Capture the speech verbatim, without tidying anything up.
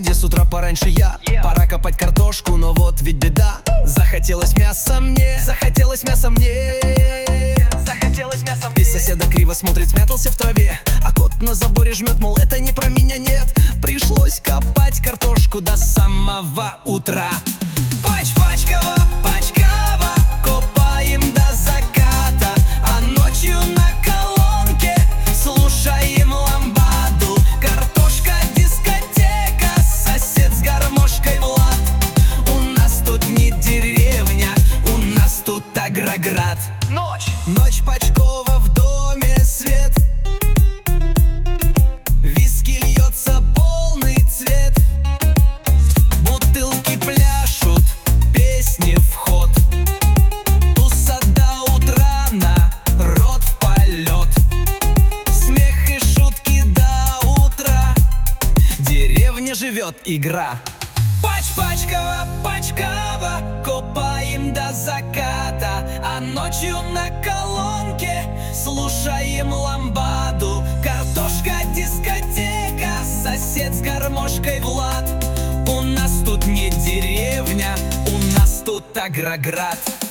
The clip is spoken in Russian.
где с утра пораньше я. Пора копать картошку, но вот ведь беда. Захотелось мяса мне, захотелось мяса мне, захотелось мяса мне. И соседа криво смотрит, спрятался в траве, а кот на заборе жмет, мол, это не про меня, нет. Пришлось копать картошку до самого утра. Пач-пачкова, пачкава, копаем до заката, а ночью на колонке слушаем ламбаду. Картошка, дискотека, сосед с гармошкой Влад. У нас тут не деревня, у нас тут Агроград. Ночь, ночь Пачкова, в доме свет, виски льется полный цвет, бутылки пляшут, песни в ход, туса до утра, народ в полет, смех и шутки до утра, деревня живет, игра. Пач-пачкова, пачкава, копаем до заката, а ночью на колонке слушаем ламбаду. Картошка, дискотека, сосед с гармошкой Влад. У нас тут не деревня, у нас тут Агроград.